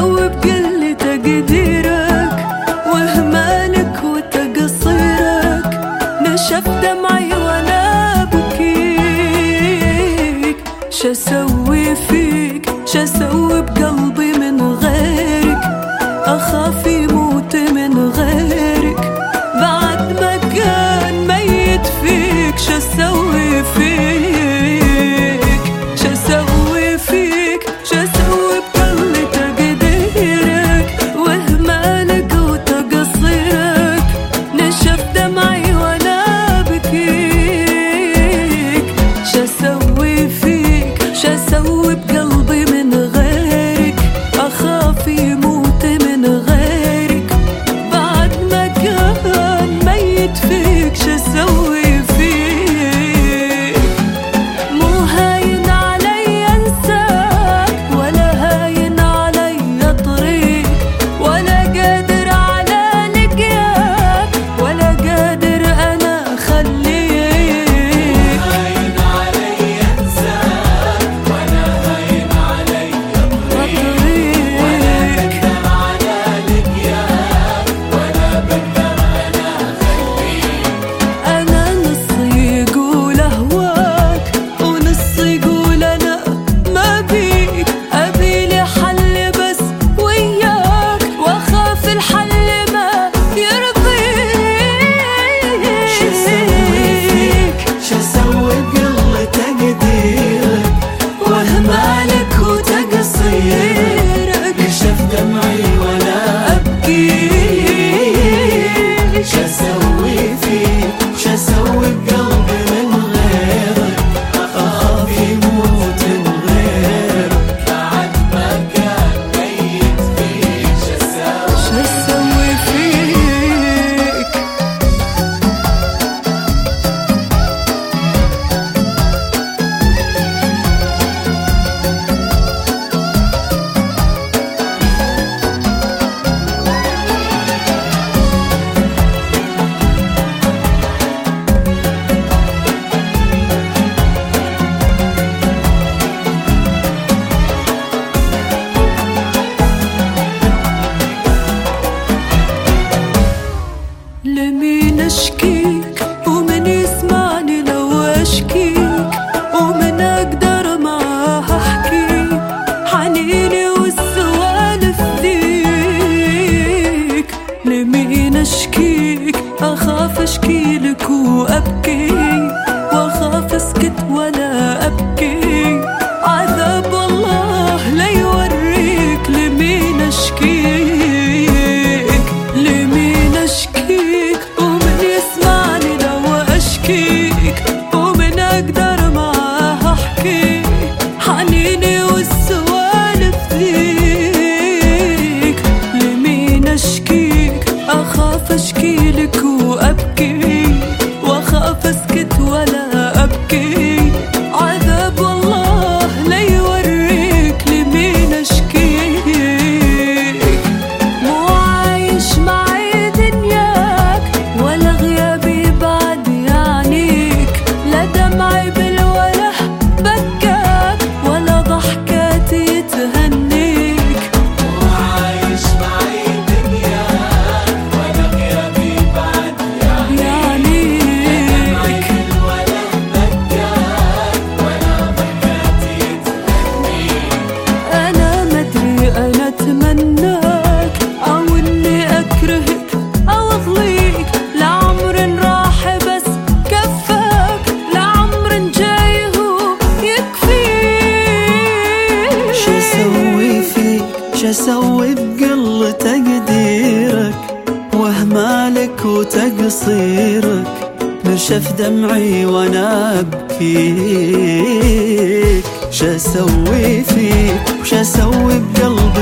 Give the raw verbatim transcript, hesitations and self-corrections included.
شسوي بكل تقديرك واهمالك وتقصيرك؟ نشف دمعي وانا بكيك. شسوي فيك شسوي بقلبي من غيرك؟ أخاف يموت من غيرك بعد ما كان ميت فيك. شسوي فيك شسوي فيك شسوي بكل تقديرك واهمالك وتقصيرك؟ نشف دمعي وانا بكيك. شسوي فيك شسوي بقلبي من غيرك؟ أخاف يموت من غيرك بعد ما كان ميت فيك. شسوي فيك مو هاين علي انساك ولا هاين علي طريق ولا قادر على لقياك ولا قادر انا اخليك. هاين علي انساك ولا هاين علي طريق ولا قادر على لقياك ولا بقدر انا اخليك. انا نصي يقول اهواك ونصي يقول انا ما بيك. ابيلي حل بس وياك واخاف الحل ما يرضيك. شسوي فيك شسوي بقل تقديرك واهمالك وتقصيرك؟ نشف دمعي ولا ابكيك. شسوي فيك شسوي بقلبي من غيرك؟ اخاف يموت من غيرك بعد ما كان ميت فيك. شسوي شسوي فيك لمين اشكيك ومن يسمعني لو اشكيك ومن اقدر معاه احكي حنيني والسوالف ذيك؟ لمين اشكيك اخاف اشكيلك وابكي واخاف اسكت ولا ابكي. عذاب والله لا يوريك. لمين اشكيك لمين اشكيك ومن يسمعني لو اشكيك ومن اقدر معاه احكي حنيني والسوالف ذيك؟ لمين اشكيك اخاف اشكيلك وابكي واخاف اسكت ولا ابكي. عذاب والله لا يوريك. لمين اشكيك مو عايش معي دنياك ولا غيابي بعد يعنيك؟ لا دمعي بالوله بكاك ولا ضحكاتي تهنيك. وعايش معي دنياك ولا غيابي بعد يعنيك ولا بكاك ولا ضحكاتي تهنيك. انا مدري انا اتمناك او اني اكرهك او اضليك. لعمر راح بس كفاك لعمر جاي هو يكفيك. شسوي فيك شسوي بقل تقديرك واهمالك وتقصيرك؟ نشف دمعي وانا ابكيك. شسوي فيك وشسوي بقلبي